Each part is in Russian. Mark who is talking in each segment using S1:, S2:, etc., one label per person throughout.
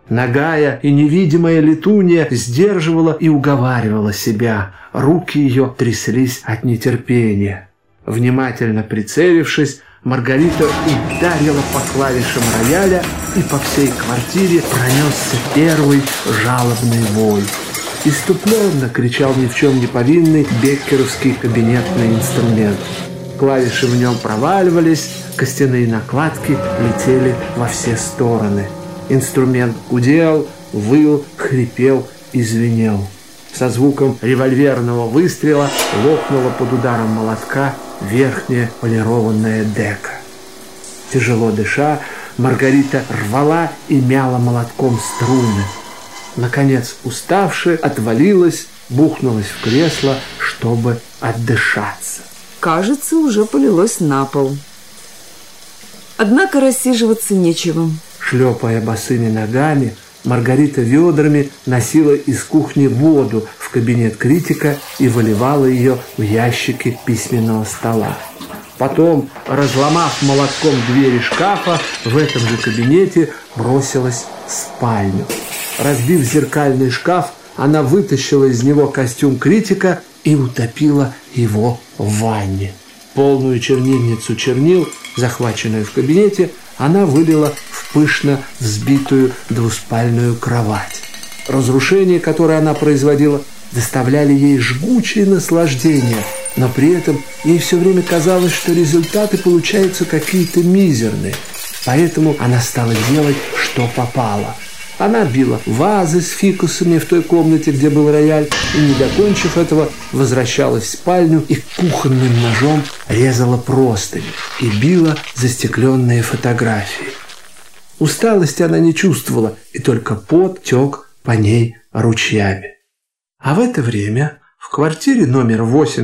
S1: Нагая и невидимая летунья сдерживала и уговаривала себя. Руки ее тряслись от нетерпения. Внимательно прицелившись, Маргарита ударила по клавишам рояля, и по всей квартире пронесся первый жалобный вой. Иступленно кричал ни в чем не повинный беккеровский кабинетный инструмент. Клавиши в нем проваливались, костяные накладки летели во все стороны. Инструмент гудел, выл, хрипел и звенел. Со звуком револьверного выстрела лопнула под ударом молотка верхняя полированная дека. Тяжело дыша, Маргарита рвала и мяла молотком струны. Наконец, уставшая, отвалилась, бухнулась в кресло, чтобы отдышаться.
S2: Кажется, уже полилось на пол. Однако рассиживаться нечего.
S1: Шлепая босыми ногами, Маргарита ведрами носила из кухни воду в кабинет критика и выливала ее в ящики письменного стола. Потом, разломав молотком двери шкафа, в этом же кабинете бросилась в спальню. Разбив зеркальный шкаф, она вытащила из него костюм критика и утопила его в ванне. Полную чернильницу чернил, захваченную в кабинете, она вылила в пышно взбитую двуспальную кровать. Разрушения, которые она производила, доставляли ей жгучее наслаждение, но при этом ей все время казалось, что результаты получаются какие-то мизерные. Поэтому она стала делать, что попало. Она била вазы с фикусами в той комнате, где был рояль, и, не докончив этого, возвращалась в спальню и кухонным ножом резала простыни и била застекленные фотографии. Усталости она не чувствовала, и только пот тек по ней ручьями. А в это время в квартире номер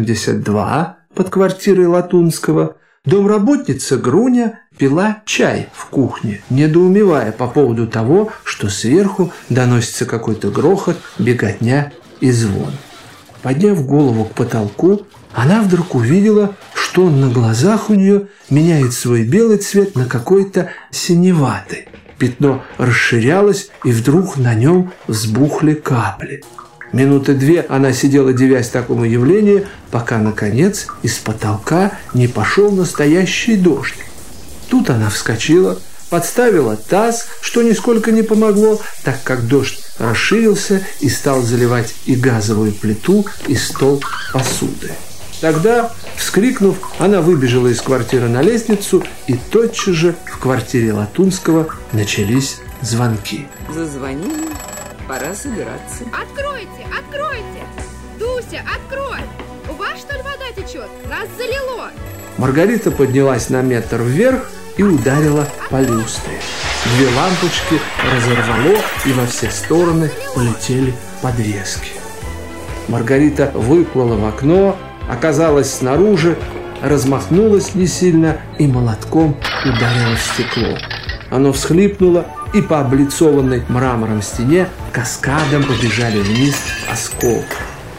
S1: 82 под квартирой Латунского домработница Груня пила чай в кухне, недоумевая по поводу того, что сверху доносится какой-то грохот, беготня и звон. Подняв голову к потолку, она вдруг увидела, что он на глазах у нее меняет свой белый цвет на какой-то синеватый. Пятно расширялось, и вдруг на нем взбухли капли. Минуты две она сидела, дивясь такому явлению, пока, наконец, из потолка не пошел настоящий дождь. Тут она вскочила, подставила таз, что нисколько не помогло, так как дождь расширился и стал заливать и газовую плиту, и стол посуды. Тогда, вскрикнув, она выбежала из квартиры на лестницу, и тотчас же в квартире Латунского начались звонки.
S2: Зазвонили. Пора собираться.
S3: Откройте, откройте! Дуся, открой! У вас, что ли, вода течет? Нас залило!
S1: Маргарита поднялась на метр вверх и ударила по люстре. Две лампочки разорвало, и во все стороны полетели подвески. Маргарита выплыла в окно, оказалась снаружи, размахнулась не сильно и молотком ударила в стекло. Оно всхлипнуло, и по облицованной мрамором стене каскадом побежали вниз осколки.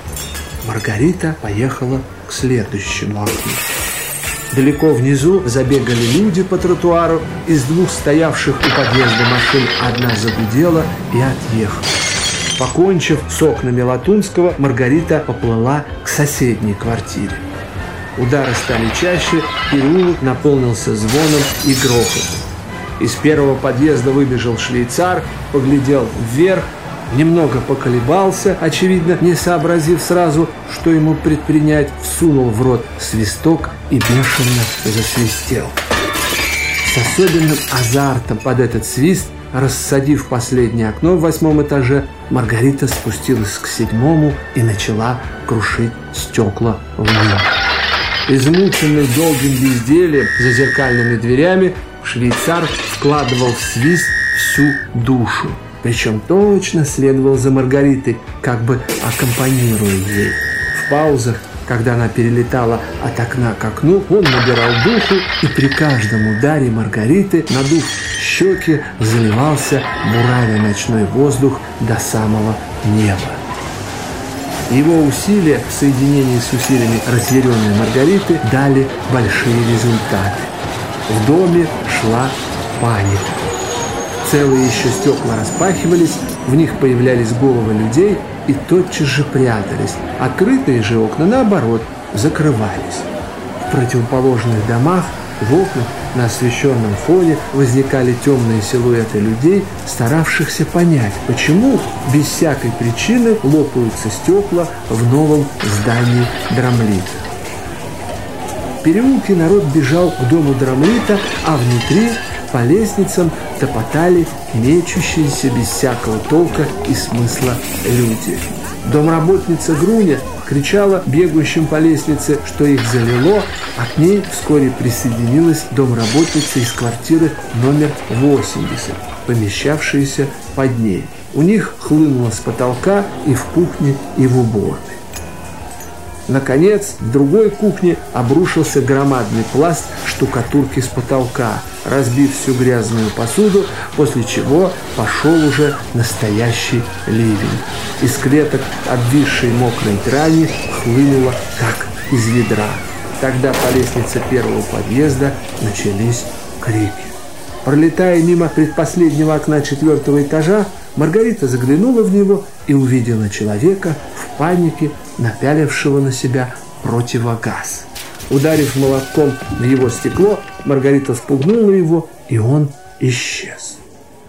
S1: Маргарита поехала к следующему окну. Далеко внизу забегали люди по тротуару. Из двух стоявших у подъезда машин одна загудела и отъехала. Покончив с окнами Латунского, Маргарита поплыла к соседней квартире. Удары стали чаще, переулок наполнился звоном и грохотом. Из первого подъезда выбежал швейцар, поглядел вверх, немного поколебался, очевидно, не сообразив сразу, что ему предпринять, всунул в рот свисток и бешено засвистел. С особенным азартом под этот свист, рассадив последнее окно в 8-м этаже, Маргарита спустилась к 7-му и начала крушить стекла в нем. Измученный долгим бездельем за зеркальными дверями, швейцар вкладывал в свист всю душу, причем точно следовал за Маргаритой, как бы аккомпанируя ей. В паузах, когда она перелетала от окна к окну, он набирал духу, и при каждом ударе Маргариты, надув щеки, заливался, буравя ночной воздух до самого неба. Его усилия в соединении с усилиями разъяренной Маргариты дали большие результаты. В доме шла паника. В Целые еще стекла распахивались, в них появлялись головы людей и тотчас же прятались. Открытые же окна, наоборот, закрывались. В противоположных домах, в окнах на освещенном фоне возникали темные силуэты людей, старавшихся понять, почему без всякой причины лопаются стекла в новом здании Драмлита. В переулке народ бежал к дому Драмлита, а внутри по лестницам топотали мечущиеся без всякого толка и смысла люди. Домработница Груня кричала бегущим по лестнице, что их залило, а к ней вскоре присоединилась домработница из квартиры номер 80, помещавшаяся под ней. У них хлынуло с потолка и в кухне, и в уборной. Наконец, в другой кухне обрушился громадный пласт штукатурки с потолка, разбив всю грязную посуду, после чего пошел уже настоящий ливень. Из клеток обвисшей мокрой драни хлынуло, как из ведра. Тогда по лестнице первого подъезда начались крики. Пролетая мимо предпоследнего окна 4-го этажа, Маргарита заглянула в него и увидела человека в панике, напялившего на себя противогаз. Ударив молотком в его стекло, Маргарита спугнула его, и он исчез.